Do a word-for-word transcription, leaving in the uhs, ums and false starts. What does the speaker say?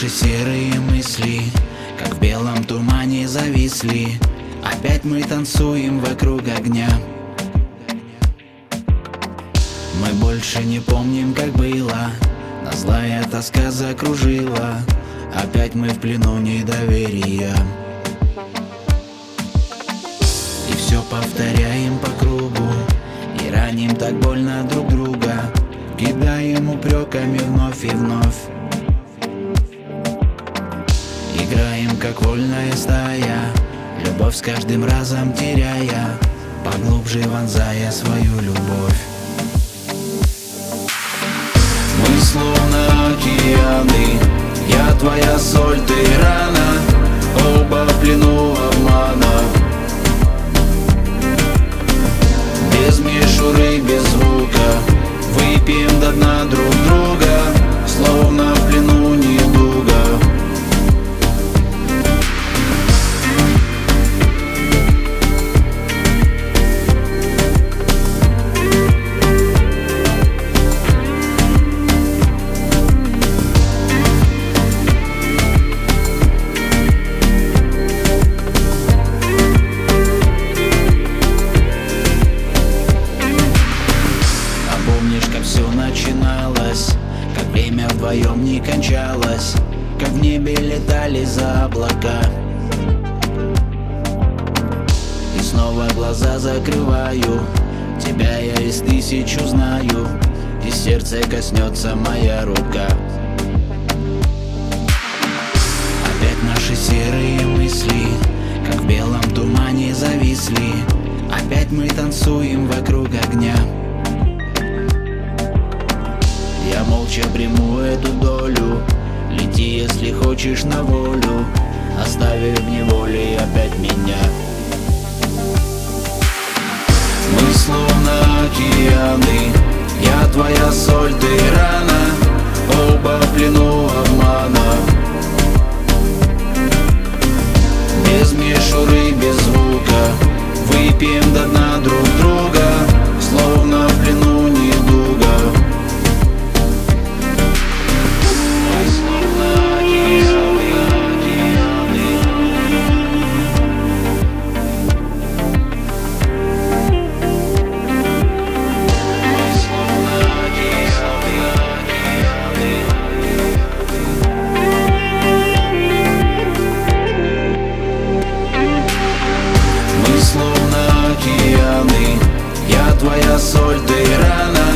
наши серые мысли, как в белом тумане зависли. Опять мы танцуем вокруг огня. Мы больше не помним, как было, нас злая тоска закружила. Опять мы в плену недоверия, и все повторяем по кругу, и раним так больно друг друга, кидаем упреками вновь и вновь. Играем, как вольная стая, любовь с каждым разом теряя, поглубже вонзая свою любовь. Мы словно океаны, я твоя соль, ты рана, оба в плену обмана. Без мишуры, без звука, выпьем до дна друг друга, словно в плену недуга. Все начиналось, как время вдвоем не кончалось, как в небе летали за облака. И снова глаза закрываю, тебя я из тысяч узнаю, и сердце коснется моя рука. Опять наши серые мысли, как в белом тумане зависли. Опять мы танцуем вокруг огня. Я молча приму эту долю, лети, если хочешь, на волю, оставив в неволе опять меня. Мы словно океаны, я твоя соль, ты рана, оба в плену обмана. Без мишуры, без звука, выпьем до дна друг друга, словно в плену недуга. Словно океаны, я твоя соль, ты рана,